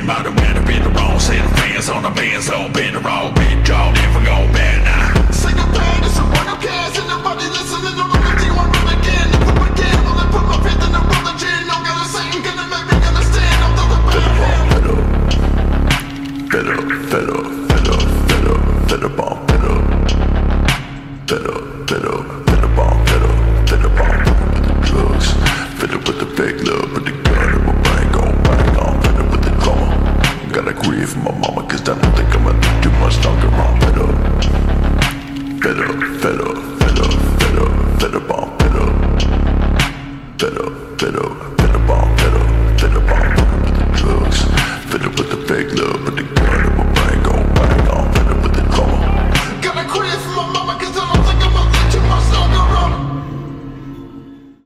Been by the winner, been the wrong set of fans on the bands, on been the wrong, been drawn in for go bad now. Sing a band, it's a one of cares, and nobody listening to what you want to again. Put my can, will I put my faith in the brother gin? No gonna say, gonna make me understand. I'm the bad. Fed up, fed up, fed up, fed up, fed up, bomb, fed up. Fed up, fed up, fed up, bomb, fed up, fed up, bomb, with the drugs. Fed up with the fake love, with the gun in my brain, gon' bang on. Fed up with the drama. Gotta grieve for my mama, cause I don't think I'ma do too much longer. I'm fed up. Fed up, fed up, fed up, fed up, fed up, bomb, fed up. Fed up, fed up, fed up.